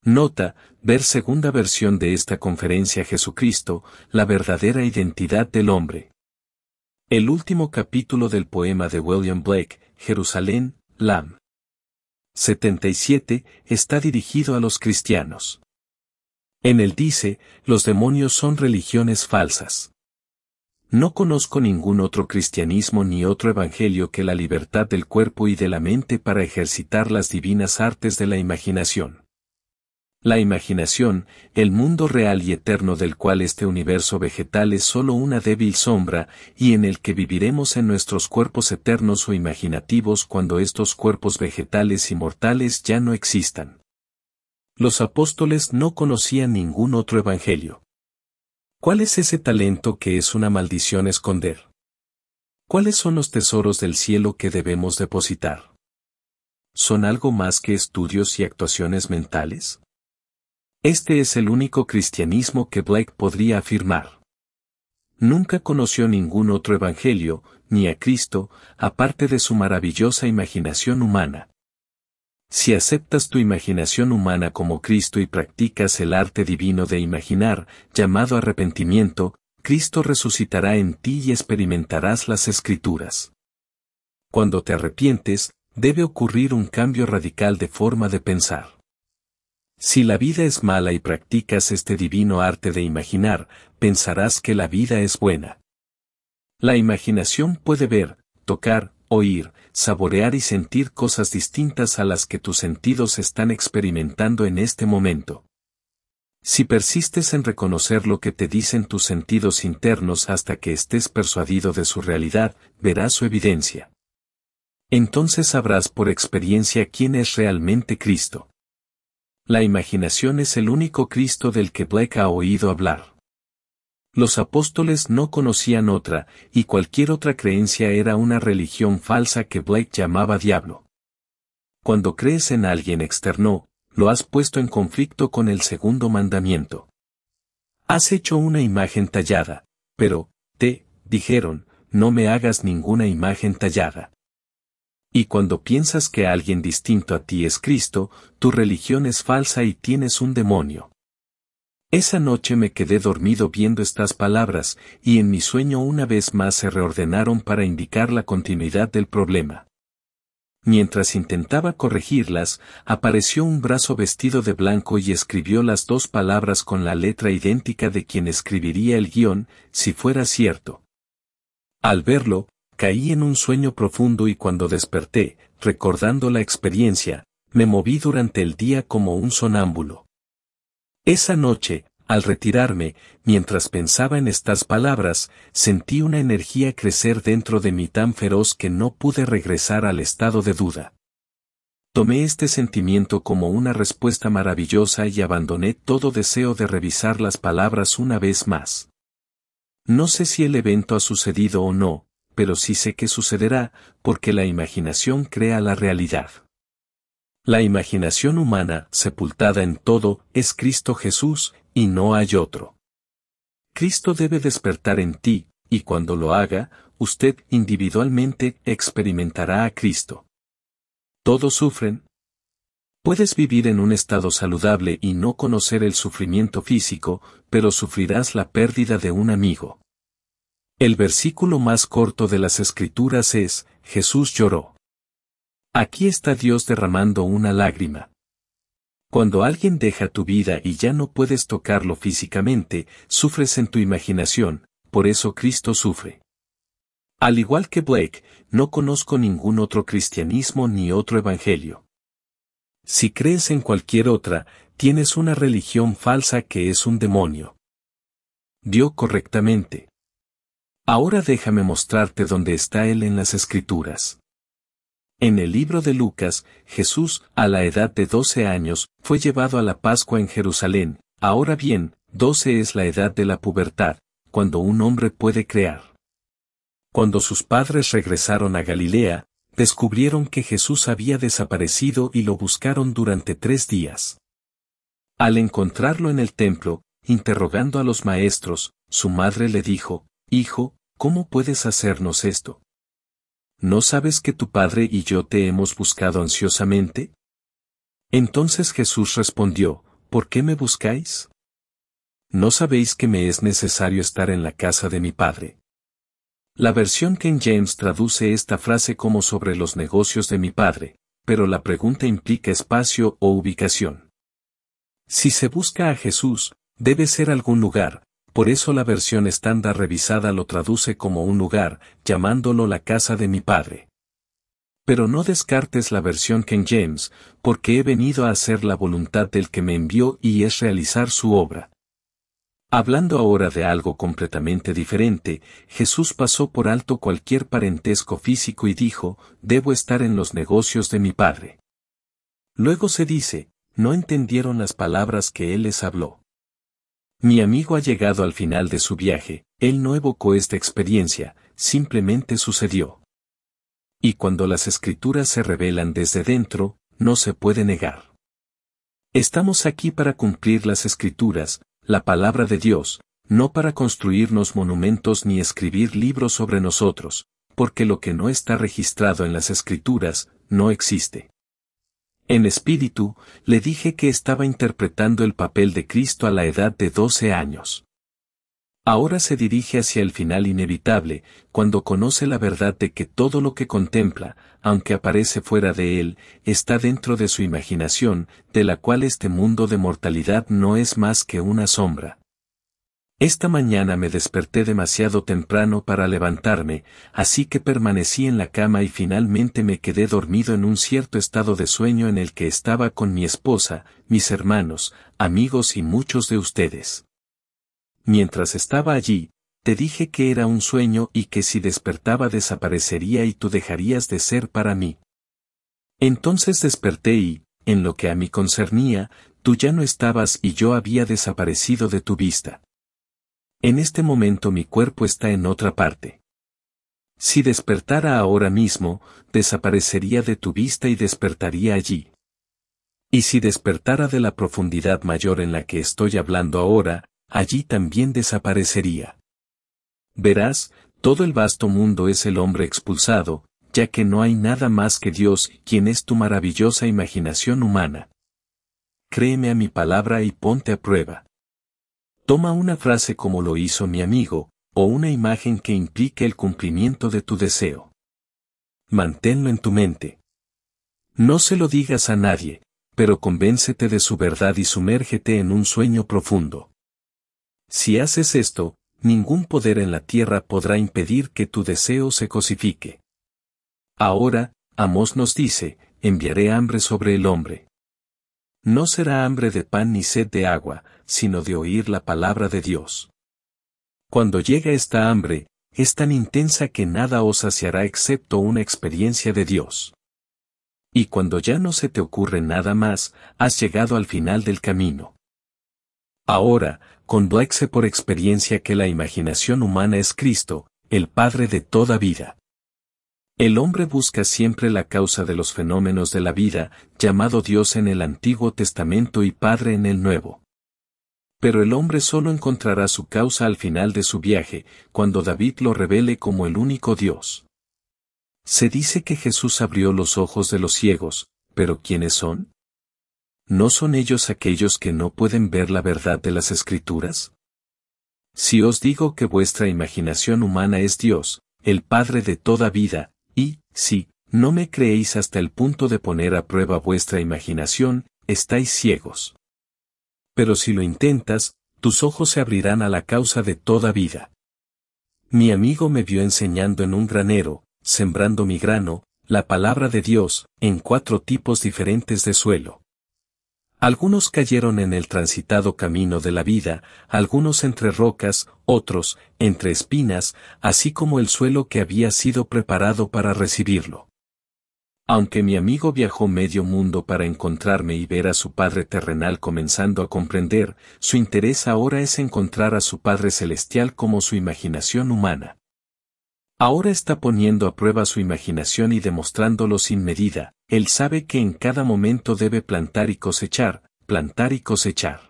Nota, ver segunda versión de esta conferencia Jesucristo, la verdadera identidad del hombre. El último capítulo del poema de William Blake, Jerusalén, Lam. 77, está dirigido a los cristianos. En él dice, los demonios son religiones falsas. No conozco ningún otro cristianismo ni otro evangelio que la libertad del cuerpo y de la mente para ejercitar las divinas artes de la imaginación. La imaginación, el mundo real y eterno del cual este universo vegetal es solo una débil sombra, y en el que viviremos en nuestros cuerpos eternos o imaginativos cuando estos cuerpos vegetales y mortales ya no existan. Los apóstoles no conocían ningún otro evangelio. ¿Cuál es ese talento que es una maldición esconder? ¿Cuáles son los tesoros del cielo que debemos depositar? ¿Son algo más que estudios y actuaciones mentales? Este es el único cristianismo que Blake podría afirmar. Nunca conoció ningún otro evangelio, ni a Cristo, aparte de su maravillosa imaginación humana. Si aceptas tu imaginación humana como Cristo y practicas el arte divino de imaginar, llamado arrepentimiento, Cristo resucitará en ti y experimentarás las Escrituras. Cuando te arrepientes, debe ocurrir un cambio radical de forma de pensar. Si la vida es mala y practicas este divino arte de imaginar, pensarás que la vida es buena. La imaginación puede ver, tocar, oír, saborear y sentir cosas distintas a las que tus sentidos están experimentando en este momento. Si persistes en reconocer lo que te dicen tus sentidos internos hasta que estés persuadido de su realidad, verás su evidencia. Entonces sabrás por experiencia quién es realmente Cristo. La imaginación es el único Cristo del que Blake ha oído hablar. Los apóstoles no conocían otra, y cualquier otra creencia era una religión falsa que Blake llamaba diablo. Cuando crees en alguien externo, lo has puesto en conflicto con el segundo mandamiento. Has hecho una imagen tallada, pero, dijeron, no me hagas ninguna imagen tallada. Y cuando piensas que alguien distinto a ti es Cristo, tu religión es falsa y tienes un demonio. Esa noche me quedé dormido viendo estas palabras, y en mi sueño una vez más se reordenaron para indicar la continuidad del problema. Mientras intentaba corregirlas, apareció un brazo vestido de blanco y escribió las dos palabras con la letra idéntica de quien escribiría el guión, si fuera cierto. Al verlo, caí en un sueño profundo y cuando desperté, recordando la experiencia, me moví durante el día como un sonámbulo. Esa noche, al retirarme, mientras pensaba en estas palabras, sentí una energía crecer dentro de mí tan feroz que no pude regresar al estado de duda. Tomé este sentimiento como una respuesta maravillosa y abandoné todo deseo de revisar las palabras una vez más. No sé si el evento ha sucedido o no, pero sí sé que sucederá, porque la imaginación crea la realidad. La imaginación humana, sepultada en todo, es Cristo Jesús, y no hay otro. Cristo debe despertar en ti, y cuando lo haga, usted individualmente experimentará a Cristo. ¿Todos sufren? Puedes vivir en un estado saludable y no conocer el sufrimiento físico, pero sufrirás la pérdida de un amigo. El versículo más corto de las Escrituras es, Jesús lloró. Aquí está Dios derramando una lágrima. Cuando alguien deja tu vida y ya no puedes tocarlo físicamente, sufres en tu imaginación, por eso Cristo sufre. Al igual que Blake, no conozco ningún otro cristianismo ni otro evangelio. Si crees en cualquier otra, tienes una religión falsa que es un demonio. Dio correctamente. Ahora déjame mostrarte dónde está Él en las Escrituras. En el libro de Lucas, Jesús, a la edad de 12 años, fue llevado a la Pascua en Jerusalén. Ahora bien, 12 es la edad de la pubertad, cuando un hombre puede crear. Cuando sus padres regresaron a Galilea, descubrieron que Jesús había desaparecido y lo buscaron durante 3 días. Al encontrarlo en el templo, interrogando a los maestros, su madre le dijo, «Hijo, ¿cómo puedes hacernos esto? ¿No sabes que tu padre y yo te hemos buscado ansiosamente?» Entonces Jesús respondió, ¿por qué me buscáis? ¿No sabéis que me es necesario estar en la casa de mi Padre? La versión King James traduce esta frase como sobre los negocios de mi Padre, pero la pregunta implica espacio o ubicación. Si se busca a Jesús, debe ser algún lugar, por eso la versión estándar revisada lo traduce como un lugar, llamándolo la casa de mi Padre. Pero no descartes la versión King James, porque he venido a hacer la voluntad del que me envió y es realizar su obra. Hablando ahora de algo completamente diferente, Jesús pasó por alto cualquier parentesco físico y dijo, debo estar en los negocios de mi Padre. Luego se dice, no entendieron las palabras que Él les habló. Mi amigo ha llegado al final de su viaje, él no evocó esta experiencia, simplemente sucedió. Y cuando las escrituras se revelan desde dentro, no se puede negar. Estamos aquí para cumplir las escrituras, la palabra de Dios, no para construirnos monumentos ni escribir libros sobre nosotros, porque lo que no está registrado en las escrituras, no existe. En espíritu, le dije que estaba interpretando el papel de Cristo a la edad de 12 años. Ahora se dirige hacia el final inevitable, cuando conoce la verdad de que todo lo que contempla, aunque aparece fuera de él, está dentro de su imaginación, de la cual este mundo de mortalidad no es más que una sombra. Esta mañana me desperté demasiado temprano para levantarme, así que permanecí en la cama y finalmente me quedé dormido en un cierto estado de sueño en el que estaba con mi esposa, mis hermanos, amigos y muchos de ustedes. Mientras estaba allí, te dije que era un sueño y que si despertaba desaparecería y tú dejarías de ser para mí. Entonces desperté y, en lo que a mí concernía, tú ya no estabas y yo había desaparecido de tu vista. En este momento mi cuerpo está en otra parte. Si despertara ahora mismo, desaparecería de tu vista y despertaría allí. Y si despertara de la profundidad mayor en la que estoy hablando ahora, allí también desaparecería. Verás, todo el vasto mundo es el hombre expulsado, ya que no hay nada más que Dios, quien es tu maravillosa imaginación humana. Créeme a mi palabra y ponte a prueba. Toma una frase como lo hizo mi amigo, o una imagen que implique el cumplimiento de tu deseo. Manténlo en tu mente. No se lo digas a nadie, pero convéncete de su verdad y sumérgete en un sueño profundo. Si haces esto, ningún poder en la tierra podrá impedir que tu deseo se cosifique. Ahora, Amós nos dice, enviaré hambre sobre el hombre. No será hambre de pan ni sed de agua, sino de oír la palabra de Dios. Cuando llega esta hambre, es tan intensa que nada os saciará excepto una experiencia de Dios. Y cuando ya no se te ocurre nada más, has llegado al final del camino. Ahora, conduéxe por experiencia que la imaginación humana es Cristo, el Padre de toda vida. El hombre busca siempre la causa de los fenómenos de la vida, llamado Dios en el Antiguo Testamento y Padre en el Nuevo. Pero el hombre solo encontrará su causa al final de su viaje, cuando David lo revele como el único Dios. Se dice que Jesús abrió los ojos de los ciegos, pero ¿quiénes son? ¿No son ellos aquellos que no pueden ver la verdad de las Escrituras? Si os digo que vuestra imaginación humana es Dios, el Padre de toda vida, y, si, no me creéis hasta el punto de poner a prueba vuestra imaginación, estáis ciegos. Pero si lo intentas, tus ojos se abrirán a la causa de toda vida. Mi amigo me vio enseñando en un granero, sembrando mi grano, la palabra de Dios, en 4 tipos diferentes de suelo. Algunos cayeron en el transitado camino de la vida, algunos entre rocas, otros, entre espinas, así como el suelo que había sido preparado para recibirlo. Aunque mi amigo viajó medio mundo para encontrarme y ver a su Padre terrenal comenzando a comprender, su interés ahora es encontrar a su Padre celestial como su imaginación humana. Ahora está poniendo a prueba su imaginación y demostrándolo sin medida. Él sabe que en cada momento debe plantar y cosechar, plantar y cosechar.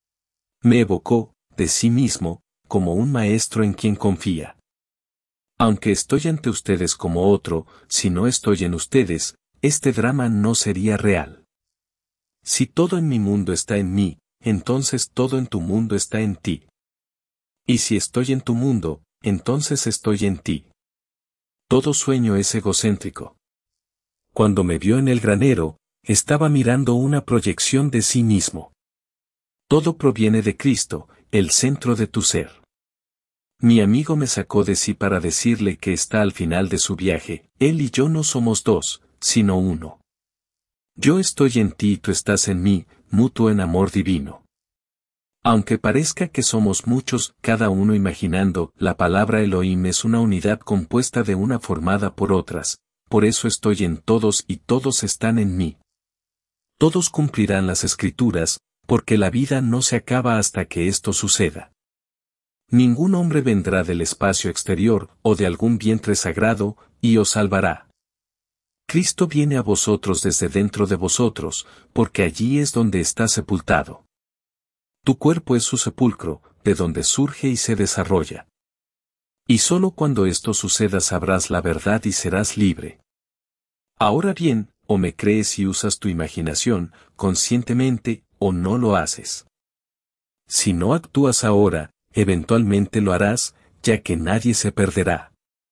Me evocó, de sí mismo, como un maestro en quien confía. Aunque estoy ante ustedes como otro, si no estoy en ustedes, este drama no sería real. Si todo en mi mundo está en mí, entonces todo en tu mundo está en ti. Y si estoy en tu mundo, entonces estoy en ti. Todo sueño es egocéntrico. Cuando me vio en el granero, estaba mirando una proyección de sí mismo. Todo proviene de Cristo, el centro de tu ser. Mi amigo me sacó de sí para decirle que está al final de su viaje, él y yo no somos dos, sino uno. Yo estoy en ti y tú estás en mí, mutuo en amor divino. Aunque parezca que somos muchos, cada uno imaginando, la palabra Elohim es una unidad compuesta de una formada por otras, por eso estoy en todos y todos están en mí. Todos cumplirán las escrituras, porque la vida no se acaba hasta que esto suceda. Ningún hombre vendrá del espacio exterior o de algún vientre sagrado, y os salvará. Cristo viene a vosotros desde dentro de vosotros, porque allí es donde está sepultado. Tu cuerpo es su sepulcro, de donde surge y se desarrolla. Y solo cuando esto suceda sabrás la verdad y serás libre. Ahora bien, o me crees y usas tu imaginación, conscientemente, o no lo haces. Si no actúas ahora, eventualmente lo harás, ya que nadie se perderá.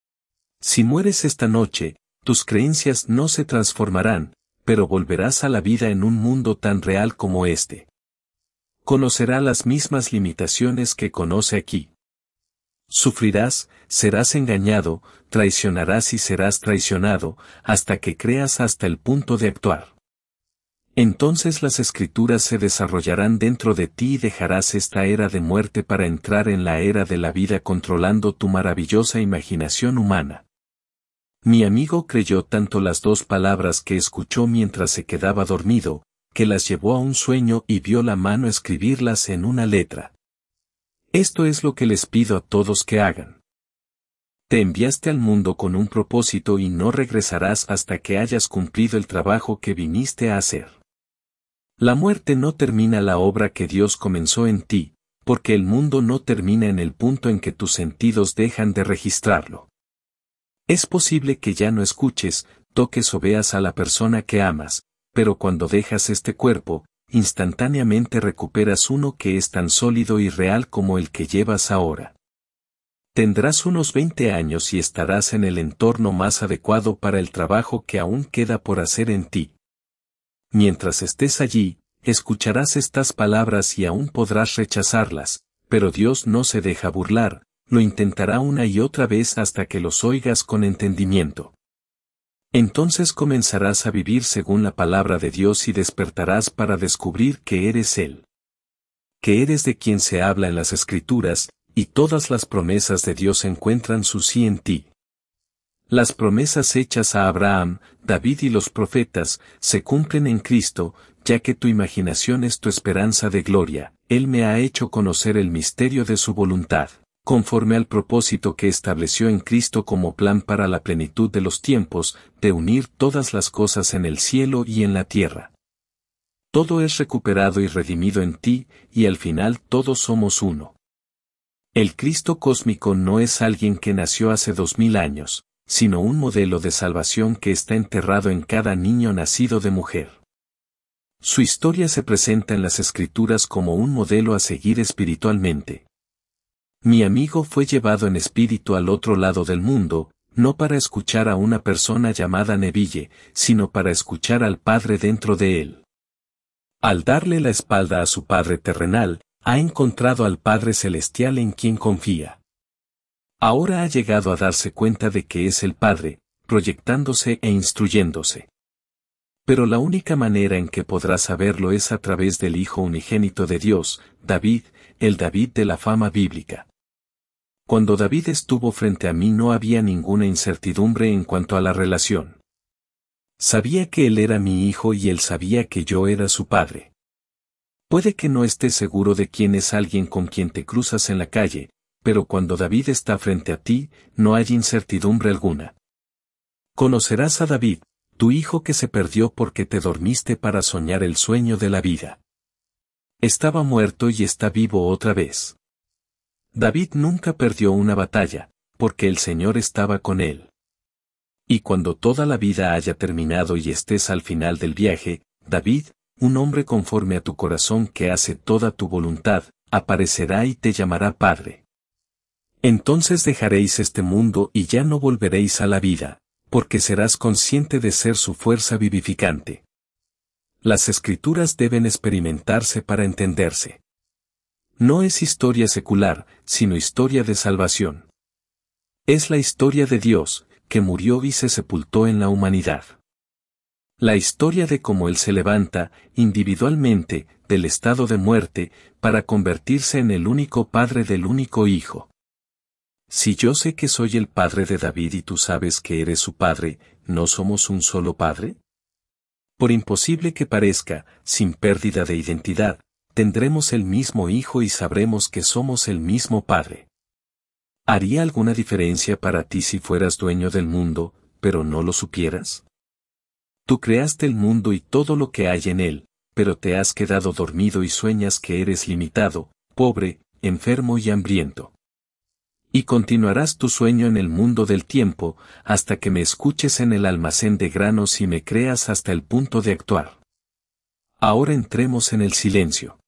Si mueres esta noche, tus creencias no se transformarán, pero volverás a la vida en un mundo tan real como este. Conocerá las mismas limitaciones que conoce aquí. Sufrirás, serás engañado, traicionarás y serás traicionado, hasta que creas hasta el punto de actuar. Entonces las escrituras se desarrollarán dentro de ti y dejarás esta era de muerte para entrar en la era de la vida controlando tu maravillosa imaginación humana. Mi amigo creyó tanto las dos palabras que escuchó mientras se quedaba dormido, que las llevó a un sueño y vio la mano escribirlas en una letra. Esto es lo que les pido a todos que hagan. Te enviaste al mundo con un propósito y no regresarás hasta que hayas cumplido el trabajo que viniste a hacer. La muerte no termina la obra que Dios comenzó en ti, porque el mundo no termina en el punto en que tus sentidos dejan de registrarlo. Es posible que ya no escuches, toques o veas a la persona que amas, pero cuando dejas este cuerpo, instantáneamente recuperas uno que es tan sólido y real como el que llevas ahora. Tendrás unos 20 años y estarás en el entorno más adecuado para el trabajo que aún queda por hacer en ti. Mientras estés allí, escucharás estas palabras y aún podrás rechazarlas, pero Dios no se deja burlar, lo intentará una y otra vez hasta que los oigas con entendimiento. Entonces comenzarás a vivir según la palabra de Dios y despertarás para descubrir que eres Él. Que eres de quien se habla en las Escrituras, y todas las promesas de Dios encuentran su sí en ti. Las promesas hechas a Abraham, David y los profetas, se cumplen en Cristo, ya que tu imaginación es tu esperanza de gloria. Él me ha hecho conocer el misterio de su voluntad, conforme al propósito que estableció en Cristo como plan para la plenitud de los tiempos, de unir todas las cosas en el cielo y en la tierra. Todo es recuperado y redimido en ti, y al final todos somos uno. El Cristo cósmico no es alguien que nació hace 2000 años, sino un modelo de salvación que está enterrado en cada niño nacido de mujer. Su historia se presenta en las Escrituras como un modelo a seguir espiritualmente. Mi amigo fue llevado en espíritu al otro lado del mundo, no para escuchar a una persona llamada Neville, sino para escuchar al Padre dentro de él. Al darle la espalda a su Padre terrenal, ha encontrado al Padre celestial en quien confía. Ahora ha llegado a darse cuenta de que es el Padre, proyectándose e instruyéndose. Pero la única manera en que podrá saberlo es a través del Hijo unigénito de Dios, David, el David de la fama bíblica. Cuando David estuvo frente a mí no había ninguna incertidumbre en cuanto a la relación. Sabía que él era mi hijo y él sabía que yo era su padre. Puede que no estés seguro de quién es alguien con quien te cruzas en la calle, pero cuando David está frente a ti, no hay incertidumbre alguna. Conocerás a David, tu hijo que se perdió porque te dormiste para soñar el sueño de la vida. Estaba muerto y está vivo otra vez. David nunca perdió una batalla, porque el Señor estaba con él. Y cuando toda la vida haya terminado y estés al final del viaje, David, un hombre conforme a tu corazón que hace toda tu voluntad, aparecerá y te llamará Padre. Entonces dejaréis este mundo y ya no volveréis a la vida, porque serás consciente de ser su fuerza vivificante. Las escrituras deben experimentarse para entenderse. No es historia secular, sino historia de salvación. Es la historia de Dios, que murió y se sepultó en la humanidad. La historia de cómo Él se levanta, individualmente, del estado de muerte, para convertirse en el único Padre del único Hijo. Si yo sé que soy el Padre de David y tú sabes que eres su Padre, ¿no somos un solo Padre? Por imposible que parezca, sin pérdida de identidad, tendremos el mismo Hijo y sabremos que somos el mismo Padre. ¿Haría alguna diferencia para ti si fueras dueño del mundo, pero no lo supieras? Tú creaste el mundo y todo lo que hay en él, pero te has quedado dormido y sueñas que eres limitado, pobre, enfermo y hambriento. Y continuarás tu sueño en el mundo del tiempo, hasta que me escuches en el almacén de granos y me creas hasta el punto de actuar. Ahora entremos en el silencio.